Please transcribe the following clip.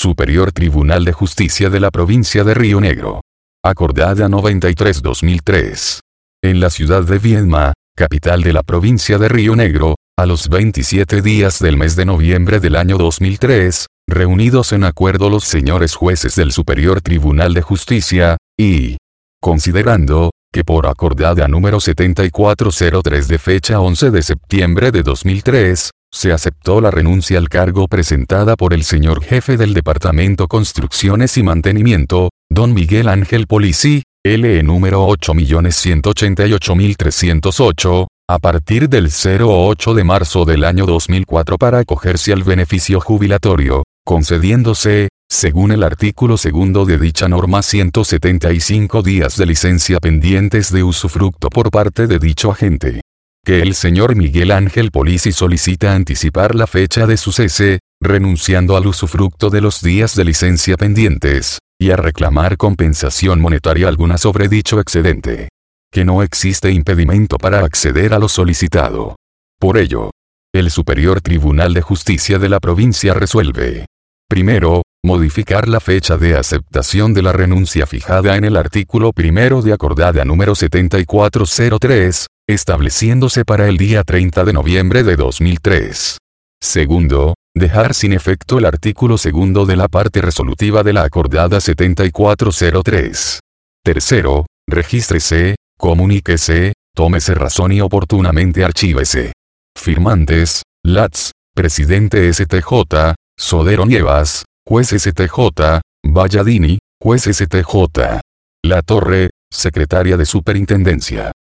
Superior Tribunal de Justicia de la Provincia de Río Negro. Acordada 93/2003. En la ciudad de Viedma, capital de la provincia de Río Negro, a los 27 días del mes de noviembre del año 2003, reunidos en acuerdo los señores jueces del Superior Tribunal de Justicia, y considerando que por acordada número 7403 de fecha 11 de septiembre de 2003, se aceptó la renuncia al cargo presentada por el señor jefe del Departamento Construcciones y Mantenimiento, don Miguel Ángel Polici, LE número 8.188.308, a partir del 08 de marzo del año 2004 para acogerse al beneficio jubilatorio, concediéndose, según el artículo segundo de dicha norma, 175 días de licencia pendientes de usufructo por parte de dicho agente. Que el señor Miguel Ángel Polici solicita anticipar la fecha de su cese, renunciando al usufructo de los días de licencia pendientes, y a reclamar compensación monetaria alguna sobre dicho excedente. Que no existe impedimento para acceder a lo solicitado. Por ello, el Superior Tribunal de Justicia de la provincia resuelve: primero, modificar la fecha de aceptación de la renuncia fijada en el artículo primero de acordada número 7403, estableciéndose para el día 30 de noviembre de 2003. Segundo, dejar sin efecto el artículo segundo de la parte resolutiva de la acordada 7403. Tercero, regístrese, comuníquese, tómese razón y oportunamente archívese. Firmantes: Latz, Presidente STJ, Sodero Nievas, Juez STJ, Valladini, Juez STJ. La Torre, Secretaria de Superintendencia.